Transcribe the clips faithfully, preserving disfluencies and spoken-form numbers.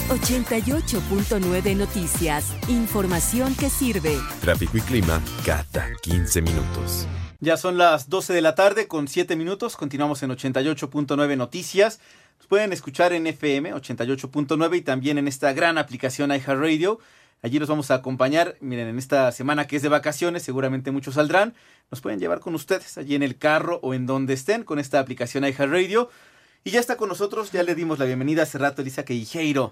ochenta y ocho punto nueve Noticias. Información que sirve. Tráfico y clima cada quince minutos. Ya son las doce de la tarde con siete minutos. Continuamos en ochenta y ocho punto nueve Noticias. Nos pueden escuchar en F M ochenta y ocho punto nueve y también en esta gran aplicación iHeartRadio. Allí los vamos a acompañar. Miren, en esta semana que es de vacaciones, seguramente muchos saldrán. Nos pueden llevar con ustedes allí en el carro o en donde estén con esta aplicación iHeartRadio. Y ya está con nosotros, ya le dimos la bienvenida hace rato, Elisa Queijeiro,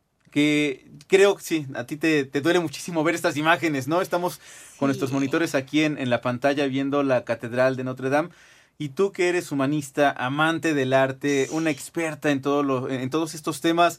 que creo que sí, a ti te, te duele muchísimo ver estas imágenes, ¿no? Estamos sí. con nuestros monitores aquí en, en la pantalla viendo la Catedral de Notre Dame. Y tú que eres humanista, amante del arte, una experta en, todo lo, en todos estos temas,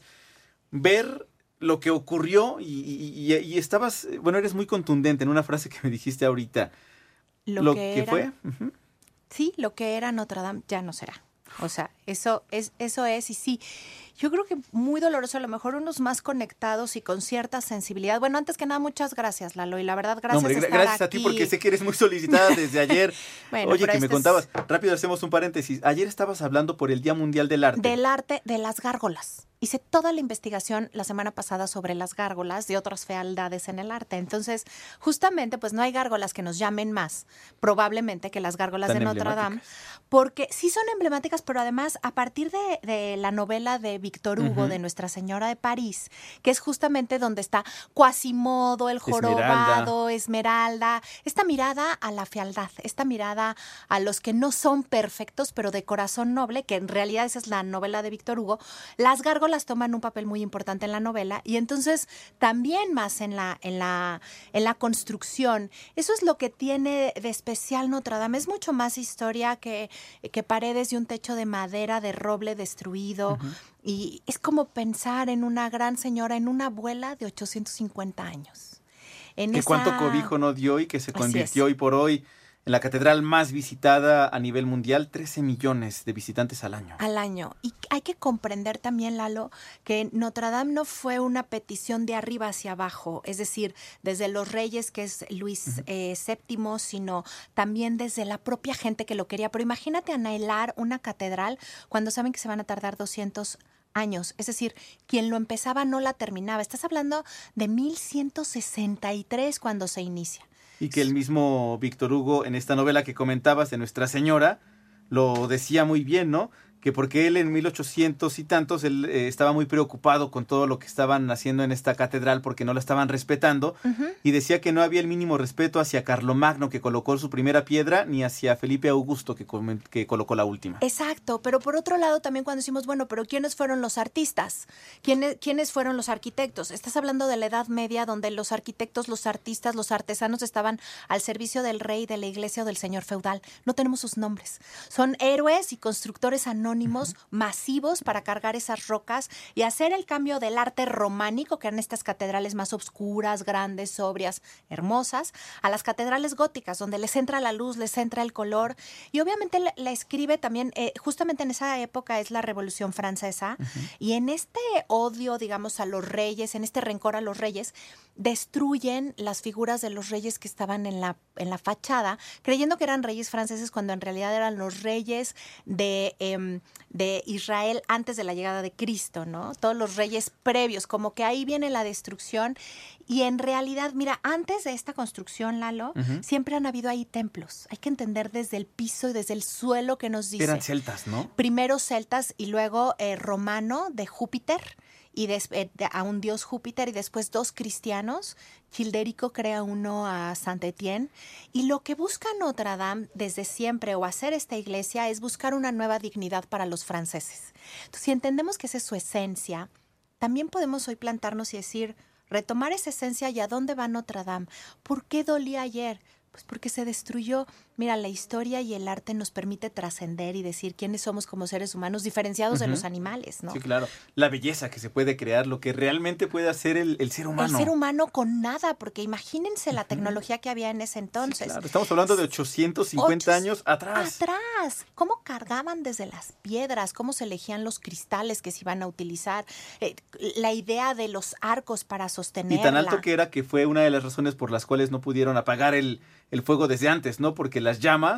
ver lo que ocurrió y, y, y estabas, bueno, eres muy contundente en una frase que me dijiste ahorita. Lo, lo que, que era, fue. Uh-huh. Sí, lo que era Notre Dame ya no será. O sea, eso es, eso es, y sí, yo creo que muy doloroso, a lo mejor unos más conectados y con cierta sensibilidad. Bueno, antes que nada, muchas gracias, Lalo, y la verdad, gracias no, hombre, estar gracias aquí. a ti, porque sé que eres muy solicitada desde ayer. Bueno, Oye, que me es... contabas, rápido hacemos un paréntesis, ayer estabas hablando por el Día Mundial del Arte. Del arte de las gárgolas. Hice toda la investigación la semana pasada sobre las gárgolas y otras fealdades en el arte. Entonces, justamente, pues no hay gárgolas que nos llamen más, probablemente, que las gárgolas Tan de Notre Dame, porque sí son emblemáticas, pero además, a partir de, de la novela de Víctor Hugo, uh-huh. de Nuestra Señora de París, que es justamente donde está Quasimodo, el jorobado, Esmeralda. Esmeralda, esta mirada a la fealdad, esta mirada a los que no son perfectos, pero de corazón noble, que en realidad esa es la novela de Víctor Hugo. Las gárgolas las toman un papel muy importante en la novela y entonces también más en la, en la, en la construcción. Eso es lo que tiene de especial Notre Dame. Es mucho más historia que, que paredes y un techo de madera, de roble destruido. Uh-huh. Y es como pensar en una gran señora, en una abuela de ochocientos cincuenta años. En que esa... cuánto cobijo no dio y que se convirtió hoy por hoy en la catedral más visitada a nivel mundial, trece millones de visitantes al año. Al año. Y hay que comprender también, Lalo, que Notre Dame no fue una petición de arriba hacia abajo, es decir, desde los reyes, que es Luis uh-huh. eh, séptimo, sino también desde la propia gente que lo quería. Pero imagínate anhelar una catedral cuando saben que se van a tardar doscientos años. Es decir, quien lo empezaba no la terminaba. Estás hablando de mil ciento sesenta y tres cuando se inicia. Y que el mismo Víctor Hugo, en esta novela que comentabas de Nuestra Señora, lo decía muy bien, ¿no? Que porque él en mil ochocientos y tantos, él eh, estaba muy preocupado con todo lo que estaban haciendo en esta catedral porque no la estaban respetando, uh-huh. y decía que no había el mínimo respeto hacia Carlomagno, que colocó su primera piedra, ni hacia Felipe Augusto, que, que colocó la última. Exacto, pero por otro lado también cuando decimos, bueno, pero ¿quiénes fueron los artistas? ¿Quiénes, quiénes fueron los arquitectos? Estás hablando de la Edad Media, donde los arquitectos, los artistas, los artesanos estaban al servicio del rey, de la iglesia o del señor feudal. No tenemos sus nombres. Son héroes y constructores anónimos Uh-huh. masivos para cargar esas rocas y hacer el cambio del arte románico, que eran estas catedrales más oscuras, grandes, sobrias, hermosas, a las catedrales góticas, donde les entra la luz, les entra el color. Y obviamente la, la escribe también, eh, justamente en esa época es la Revolución Francesa, uh-huh. y en este odio, digamos, a los reyes, en este rencor a los reyes, destruyen las figuras de los reyes que estaban en la, en la fachada, creyendo que eran reyes franceses cuando en realidad eran los reyes de... Eh, de Israel antes de la llegada de Cristo, ¿no? Todos los reyes previos, como que ahí viene la destrucción. Y en realidad, mira, antes de esta construcción, Lalo, uh-huh. siempre han habido ahí templos. Hay que entender desde el piso y desde el suelo que nos dice. Eran celtas, ¿no? Primero celtas y luego eh, romano de Júpiter. Y des, eh, a un dios Júpiter y después dos cristianos. Childérico crea uno a Saint-Étienne. Y lo que busca Notre Dame desde siempre o hacer esta iglesia es buscar una nueva dignidad para los franceses. Entonces, si entendemos que esa es su esencia, también podemos hoy plantarnos y decir, retomar esa esencia y a dónde va Notre Dame. ¿Por qué dolía ayer? Pues porque se destruyó. Mira, la historia y el arte nos permite trascender y decir quiénes somos como seres humanos diferenciados uh-huh. de los animales, ¿no? Sí, claro. La belleza que se puede crear, lo que realmente puede hacer el, el ser humano. El ser humano con nada, porque imagínense la uh-huh. tecnología que había en ese entonces. Sí, claro. Estamos hablando de ochocientos cincuenta Ocho... años atrás. Atrás. ¿Cómo cargaban desde las piedras? ¿Cómo se elegían los cristales que se iban a utilizar? Eh, la idea de los arcos para sostenerla. Y tan alto que era que fue una de las razones por las cuales no pudieron apagar el, el fuego desde antes, ¿no? Porque las llamas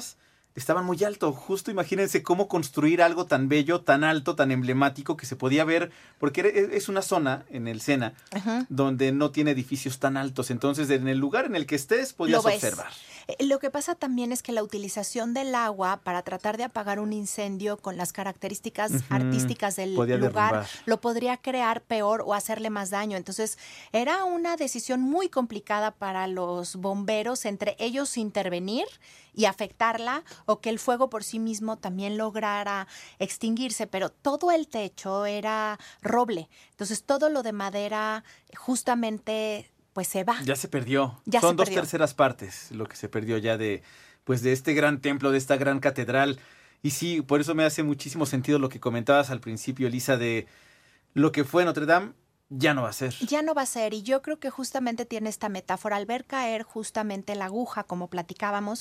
estaban muy alto. Justo imagínense cómo construir algo tan bello, tan alto, tan emblemático que se podía ver, porque es una zona en el Sena uh-huh. donde no tiene edificios tan altos. Entonces, en el lugar en el que estés, podías observar. Lo que pasa también es que la utilización del agua para tratar de apagar un incendio con las características uh-huh. artísticas del Podía lugar derrumbar. Lo podría crear peor o hacerle más daño. Entonces, era una decisión muy complicada para los bomberos entre ellos intervenir y afectarla o que el fuego por sí mismo también lograra extinguirse, pero todo el techo era roble. Entonces, todo lo de madera justamente pues se va. Ya se perdió. Ya Son se dos perdió. terceras partes lo que se perdió ya de, pues de este gran templo, de esta gran catedral. Y sí, por eso me hace muchísimo sentido lo que comentabas al principio, Elisa, de lo que fue Notre Dame, ya no va a ser. Ya no va a ser. Y yo creo que justamente tiene esta metáfora. Al ver caer justamente la aguja, como platicábamos,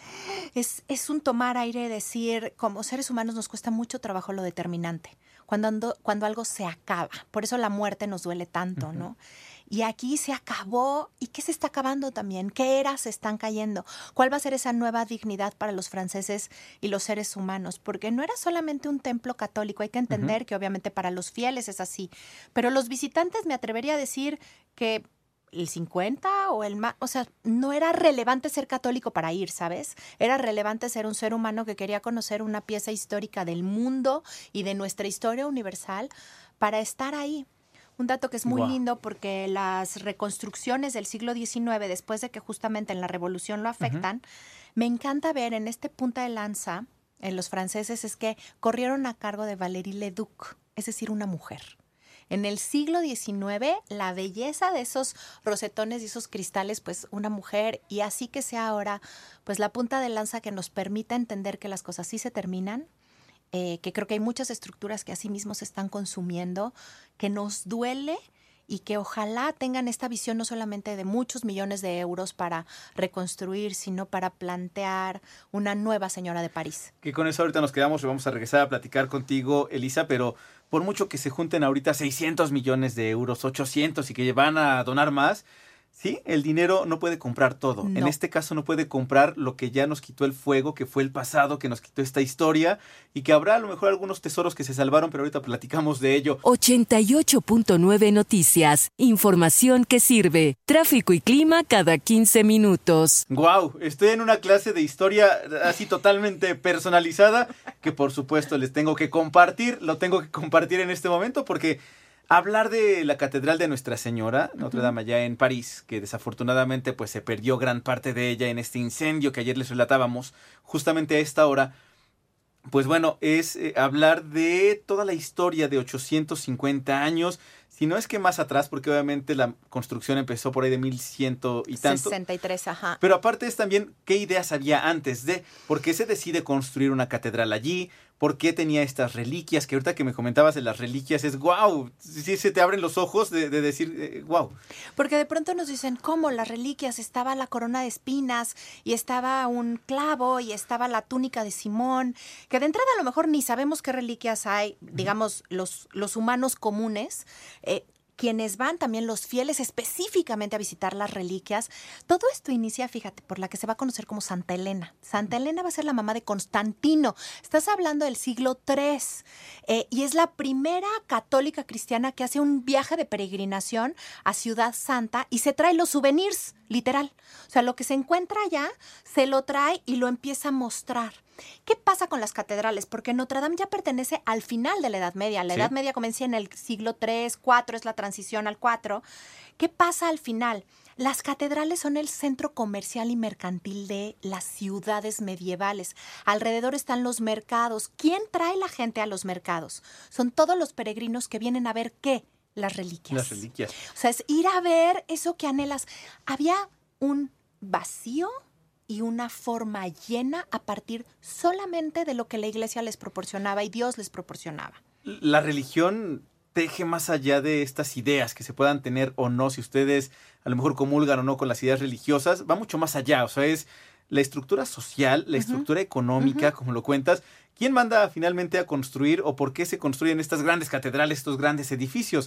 es, es un tomar aire y decir, como seres humanos nos cuesta mucho trabajo lo determinante. Cuando, ando, cuando algo se acaba. Por eso la muerte nos duele tanto, uh-huh. ¿no? Y aquí se acabó. ¿Y qué se está acabando también? ¿Qué eras se están cayendo? ¿Cuál va a ser esa nueva dignidad para los franceses y los seres humanos? Porque no era solamente un templo católico. Hay que entender uh-huh. que obviamente para los fieles es así. Pero los visitantes me atrevería a decir que el cincuenta o el más, o sea, no era relevante ser católico para ir, ¿sabes? Era relevante ser un ser humano que quería conocer una pieza histórica del mundo y de nuestra historia universal para estar ahí. Un dato que es muy wow. lindo porque las reconstrucciones del siglo diecinueve, después de que justamente en la Revolución lo afectan, uh-huh. me encanta ver en este punta de lanza en los franceses es que corrieron a cargo de Valérie Leduc, es decir, una mujer. En el siglo diecinueve, la belleza de esos rosetones y esos cristales, pues una mujer, y así que sea ahora, pues la punta de lanza que nos permita entender que las cosas sí se terminan, eh, que creo que hay muchas estructuras que así mismo se están consumiendo, que nos duele y que ojalá tengan esta visión no solamente de muchos millones de euros para reconstruir, sino para plantear una nueva señora de París. Que con eso ahorita nos quedamos y vamos a regresar a platicar contigo, Elisa, pero por mucho que se junten ahorita seiscientos millones de euros, ochocientos y que van a donar más, sí, el dinero no puede comprar todo. No. En este caso no puede comprar lo que ya nos quitó el fuego, que fue el pasado, que nos quitó esta historia y que habrá a lo mejor algunos tesoros que se salvaron, pero ahorita platicamos de ello. ochenta y ocho punto nueve Noticias. Información que sirve. Tráfico y clima cada quince minutos. Guau, estoy en una clase de historia así totalmente personalizada que por supuesto les tengo que compartir, lo tengo que compartir en este momento porque hablar de la Catedral de Nuestra Señora, Notre Dame allá en París, que desafortunadamente pues se perdió gran parte de ella en este incendio que ayer les relatábamos, justamente a esta hora, pues bueno, es eh, hablar de toda la historia de ochocientos cincuenta años, si no es que más atrás, porque obviamente la construcción empezó por ahí de mil cien y tanto. sesenta y tres, ajá. Pero aparte es también qué ideas había antes de, por qué se decide construir una catedral allí, por qué tenía estas reliquias, que ahorita que me comentabas de las reliquias es guau, sí se te abren los ojos de, de decir eh, guau. Porque de pronto nos dicen, ¿cómo las reliquias? Estaba la corona de espinas y estaba un clavo y estaba la túnica de Simón, que de entrada a lo mejor ni sabemos qué reliquias hay, digamos, los, los humanos comunes, eh, quienes van, también los fieles específicamente a visitar las reliquias. Todo esto inicia, fíjate, por la que se va a conocer como Santa Elena. Santa Elena va a ser la mamá de Constantino. Estás hablando del siglo tercero eh, y es la primera católica cristiana que hace un viaje de peregrinación a Ciudad Santa y se trae los souvenirs, literal. O sea, lo que se encuentra allá, se lo trae y lo empieza a mostrar. ¿Qué pasa con las catedrales? Porque Notre Dame ya pertenece al final de la Edad Media. La sí. Edad Media comienza en el siglo tercero, cuarto, es la transición al cuatro. ¿Qué pasa al final? Las catedrales son el centro comercial y mercantil de las ciudades medievales. Alrededor están los mercados. ¿Quién trae la gente a los mercados? Son todos los peregrinos que vienen a ver ¿qué? Las reliquias. Las reliquias. O sea, es ir a ver eso que anhelas. Había un vacío y una forma llena a partir solamente de lo que la iglesia les proporcionaba y Dios les proporcionaba. La religión teje más allá de estas ideas que se puedan tener o no, si ustedes a lo mejor comulgan o no con las ideas religiosas, va mucho más allá, o sea, es la estructura social, la uh-huh. estructura económica, uh-huh. como lo cuentas. ¿Quién manda finalmente a construir o por qué se construyen estas grandes catedrales, estos grandes edificios?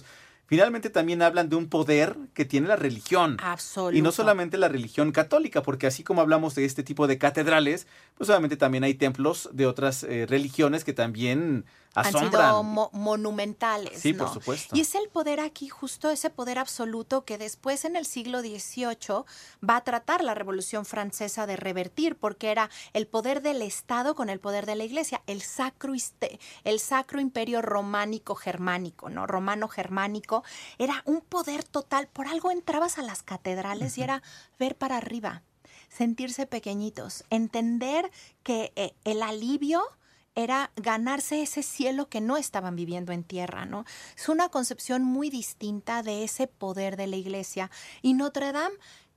finalmente también hablan de un poder que tiene la religión. Absoluto. Y no solamente la religión católica, porque así como hablamos de este tipo de catedrales, pues obviamente también hay templos de otras eh, religiones que también asombran. Han sido mo monumentales. Sí, ¿no? por supuesto. Y es el poder aquí, justo ese poder absoluto que después en el siglo dieciocho va a tratar la Revolución Francesa de revertir, porque era el poder del Estado con el poder de la Iglesia, el sacro, el sacro imperio románico germánico, ¿no? Romano germánico, era un poder total. Por algo entrabas a las catedrales uh-huh. y era ver para arriba, sentirse pequeñitos, entender que eh, el alivio era ganarse ese cielo que no estaban viviendo en tierra, ¿no? Es una concepción muy distinta de ese poder de la Iglesia. Y Notre Dame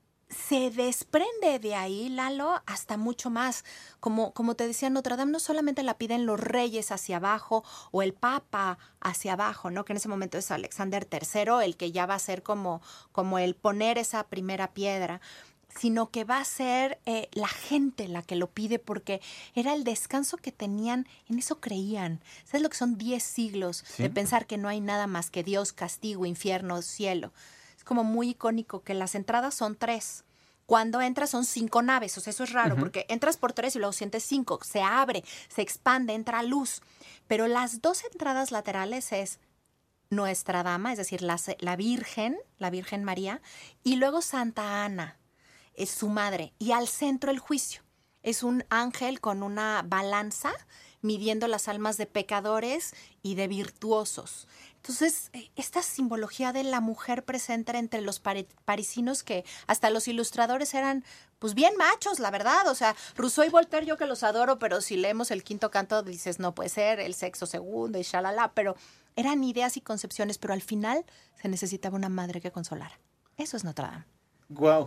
se desprende de ahí, Lalo, hasta mucho más. Como, como te decía, Notre Dame no solamente la piden los reyes hacia abajo o el papa hacia abajo, ¿no? Que en ese momento es Alexander tercero, el que ya va a ser como, como el poner esa primera piedra, sino que va a ser eh, la gente la que lo pide, porque era el descanso que tenían, en eso creían. ¿Sabes lo que son diez siglos sí. de pensar que no hay nada más que Dios, castigo, infierno, cielo? Es como muy icónico que las entradas son tres. Cuando entras son cinco naves, o sea, eso es raro, uh-huh. porque entras por tres y luego sientes cinco, se abre, se expande, entra luz. Pero las dos entradas laterales es Nuestra Dama, es decir, la, la Virgen, la Virgen María, y luego Santa Ana, es su madre, y al centro el juicio. Es un ángel con una balanza midiendo las almas de pecadores y de virtuosos. Entonces, esta simbología de la mujer presente entre los parisinos, que hasta los ilustradores eran pues bien machos, la verdad. O sea, Rousseau y Voltaire yo que los adoro, pero si leemos el Quinto Canto dices, no puede ser, el sexo segundo y shalala, pero eran ideas y concepciones, pero al final se necesitaba una madre que consolara. Eso es Notre Dame. Wow,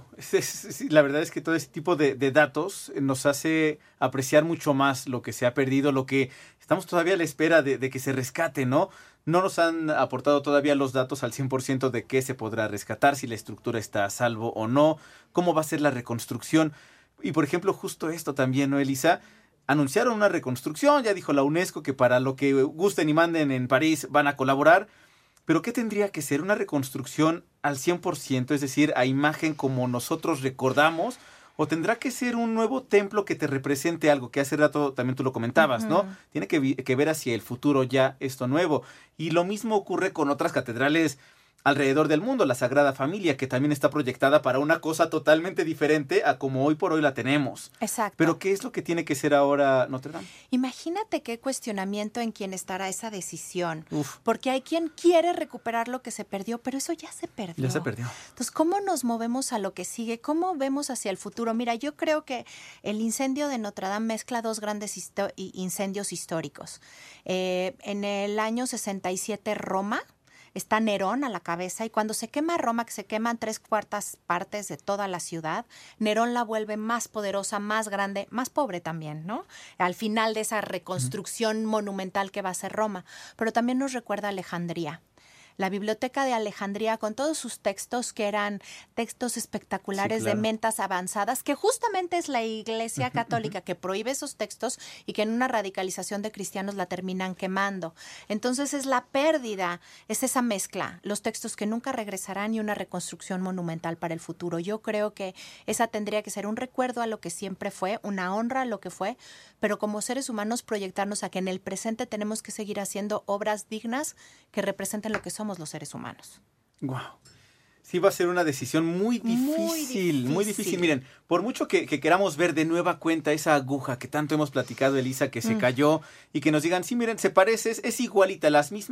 la verdad es que todo ese tipo de, de datos nos hace apreciar mucho más lo que se ha perdido, lo que estamos todavía a la espera de, de que se rescate, ¿no? No nos han aportado todavía los datos al cien por ciento de qué se podrá rescatar, si la estructura está a salvo o no, cómo va a ser la reconstrucción. Y por ejemplo, justo esto también, ¿no, Elisa? Anunciaron una reconstrucción, ya dijo la UNESCO que para lo que gusten y manden en París van a colaborar. ¿Pero qué tendría que ser? ¿Una reconstrucción al cien por ciento, es decir, a imagen como nosotros recordamos? ¿O tendrá que ser un nuevo templo que te represente algo? Que hace rato también tú lo comentabas, uh-huh. ¿no? Tiene que, que ver hacia el futuro ya esto nuevo. Y lo mismo ocurre con otras catedrales alrededor del mundo. La Sagrada Familia, que también está proyectada para una cosa totalmente diferente a como hoy por hoy la tenemos. Exacto. Pero ¿qué es lo que tiene que ser ahora Notre Dame? Imagínate qué cuestionamiento en quién estará esa decisión. Uf. Porque hay quien quiere recuperar lo que se perdió, pero eso ya se perdió. Ya se perdió. Entonces, ¿cómo nos movemos a lo que sigue? ¿Cómo vemos hacia el futuro? Mira, yo creo que el incendio de Notre Dame mezcla dos grandes histo- incendios históricos. Eh, en el año sesenta y siete, Roma, está Nerón a la cabeza, y cuando se quema Roma, que se queman tres cuartas partes de toda la ciudad, Nerón la vuelve más poderosa, más grande, más pobre también, ¿no? Al final de esa reconstrucción uh-huh. monumental que va a ser Roma. Pero también nos recuerda a Alejandría. La Biblioteca de Alejandría, con todos sus textos, que eran textos espectaculares, sí, claro. de mentas avanzadas, que justamente es la Iglesia Católica que prohíbe esos textos y que en una radicalización de cristianos la terminan quemando. Entonces es la pérdida, es esa mezcla, los textos que nunca regresarán y una reconstrucción monumental para el futuro. Yo creo que esa tendría que ser un recuerdo a lo que siempre fue, una honra a lo que fue, pero como seres humanos proyectarnos a que en el presente tenemos que seguir haciendo obras dignas que representen lo que somos los seres humanos. Wow. Sí, va a ser una decisión muy difícil, muy difícil. Muy difícil. Miren, por mucho que, que queramos ver de nueva cuenta esa aguja que tanto hemos platicado, Elisa, que se mm. cayó, y que nos digan, sí, miren, se parece, es, es igualita, las mismas